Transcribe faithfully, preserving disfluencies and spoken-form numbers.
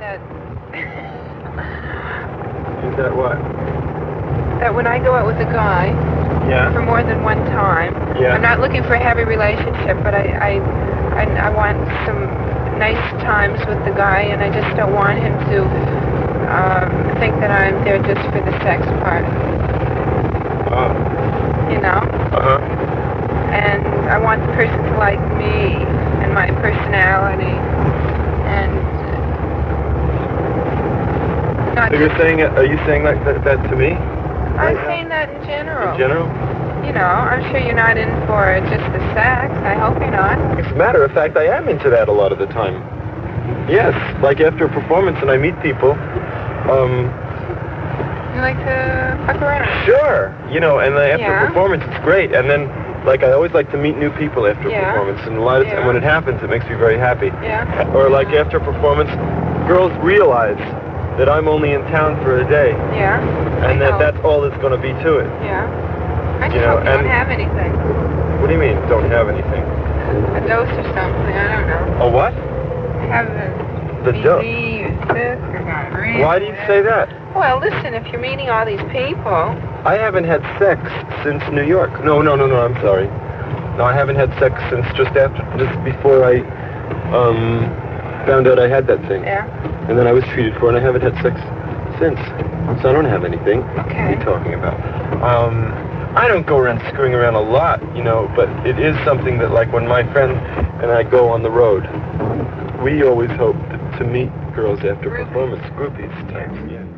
that... Is that what? That when I go out with a guy... Yeah. For more than one time... Yeah. I'm not looking for a heavy relationship, but I... I, I, I want some nice times with the guy, and I just don't want him to um, think that I'm there just for the sex part. Oh. You know? Uh-huh. And I want the person to like me and my personality, and not So you're just, saying, are you saying like that, that to me? I'm Right saying that in general. In general? You know, I'm sure you're not in for just the sex. I hope you're not. As a matter of fact, I am into that a lot of the time. Yes, like after a performance and I meet people, um... You like to fuck around? Sure! You know, and then after Yeah. a performance, it's great. And then, like, I always like to meet new people after Yeah. a performance. And a lot of Yeah. and when it happens, it makes me very happy. Yeah. Or like after a performance, girls realize that I'm only in town for a day. Yeah. And I that know. that's all that's going to be to it. Yeah. I just You know, hope you don't and- have anything. What do you mean, don't have anything? A dose or something, I don't know. A what? Have a The B dose. D or this or gonorrhea. Why do you say that? Well, listen, if you're meeting all these people... I haven't had sex since New York. No, no, no, no, I'm sorry. No, I haven't had sex since just after, just before I um, found out I had that thing. Yeah. And then I was treated for it, and I haven't had sex since. So I don't have anything. Okay. What are you talking about? Um, I don't go around screwing around a lot, you know, but it is something that, like, when my friend and I go on the road, we always hope to, to meet girls after Groupies. performance, groupies types, yeah.